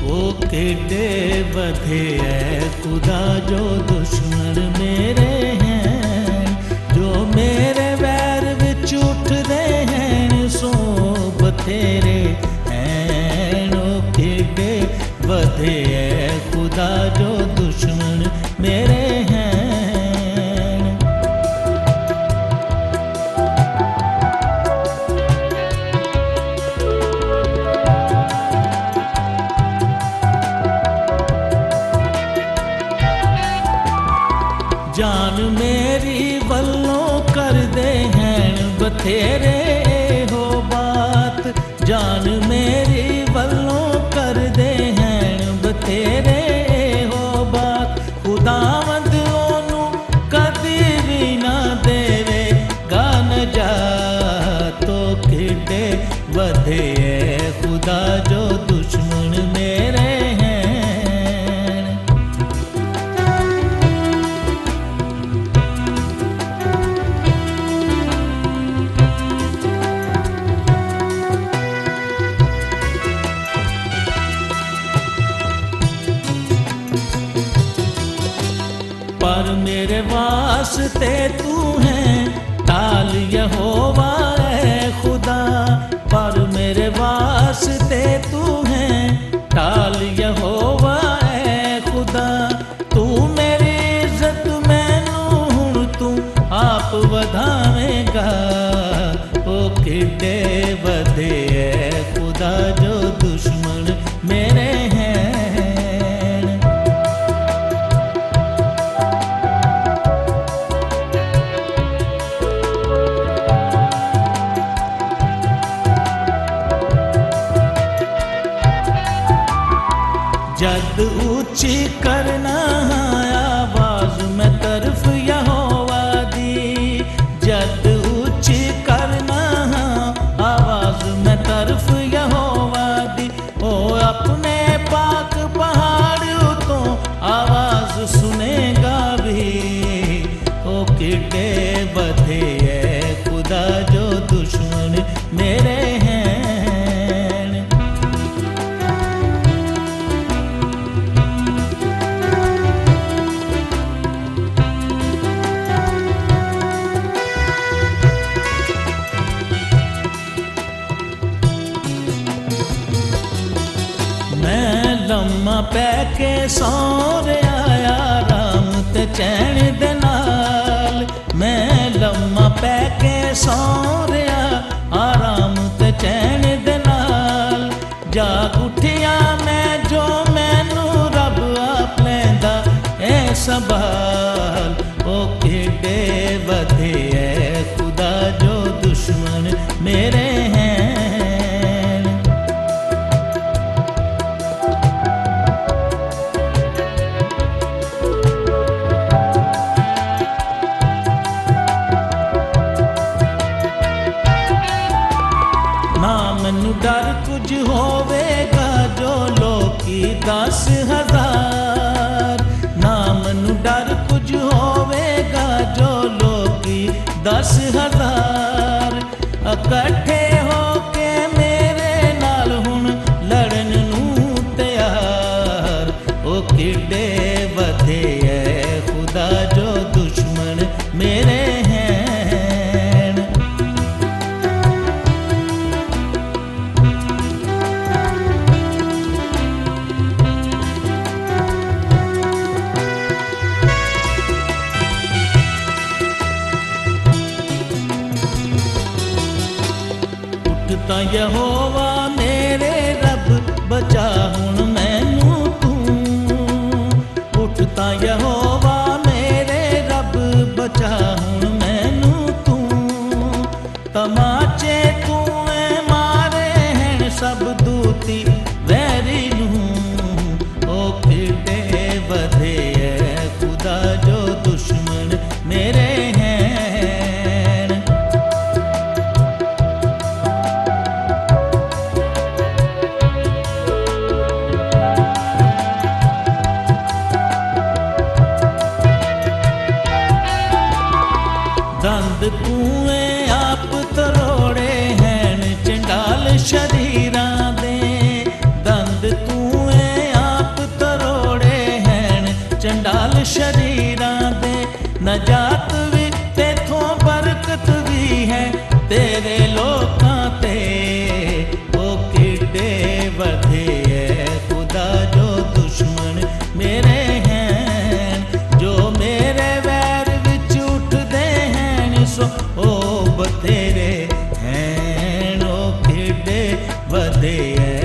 ओ केडे बधे है खुदा जो दुश्मन मेरे हैं, जो मेरे वैर विच उठदे हैं सो बथेरे हैं। ओ केडे बधे है खुदा जो दुश्मन मेरे हैं। जान मेरी वल्लों कर दे हैं बथेरे हो बात, जान मेरी वल्लों कर दे हैं बथेरे हो बात। खुदावंद ओनू कदी भी ना देवे गान जा, तो किडे बधे है खुदा जो दुश्मन मेरे हैं। पर मेरे वास्ते तू है टाल यहोवा है खुदा, पर मेरे वास्ते तू है टाल यहोवा है खुदा। तू मेरी इज्जत मैनू हुण तू आप वधावेगा, ओ किडे बधे है खुदा जो दुश्मन मेरे हैं। जद ऊंची करना आवाज में तरफ यहोवा दी, जद ऊंची करना आवाज में तरफ यहोवा दी। ओ अपने पाक पहाड़ तो आवाज सुनेगा भी, ओ किडे बधे है खुदा जो दुश्मन मेरे हैं। लम्मा पैके सौ रहा आराम ते चैन दे नाल, मैं लम्मा पैके सौ रहा आराम ते चैन दे नाल। जाग उठिया मैं जो मैनू रब आप लैंदा ऐ संभाल, ओ किडे बधे है खुदा जो दुश्मन मेरे हैं। मैनू डर कुछ होवेगा जो लोकी 10,000, ना मैनू डर कुछ होवेगा जो लोकी 10,000। इकट्ठे होके मेरे नाल हुण लड़न नू तैयार, ओ किडे बधे है खुदा जो दुश्मन मेरे हैं। उठता यहोवा मेरे रब बचा हुण मैनू तू, उठता यहोवा मेरे रब बचा हुण मैनू तू। तमाचे तूने मारे हैं सब दूती वैरी नू, ओ किडे बधे है खुदा जो दुश्मन मेरे हैं। लोकां ते ओ किडे वधे है खुदा जो दुश्मन मेरे हैं जो मेरे वैर विच उठदे हैं सो ओ बथेरे हैं ओ किडे वधे है